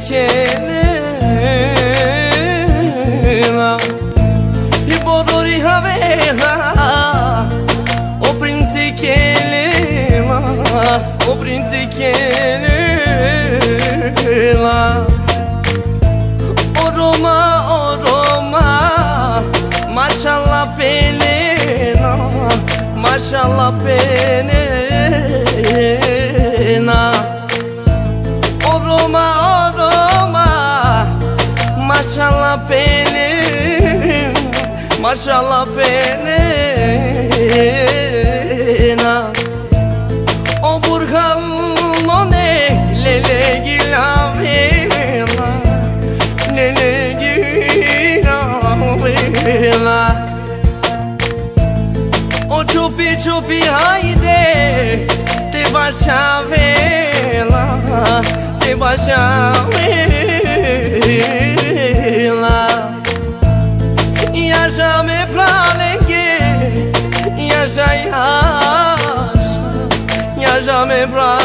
prinzikela I borori havela O prinzikela O prinzikela O Roma Maşallah penena Maşallah penena O Roma Maşallah penena Maşallah penena O Burhan no ne lele gilavela Lele gilavela O çupi haydi Te başa vela Te başa vela Yaşa me pralenge Yaşa yaşa Yaşa me pralenge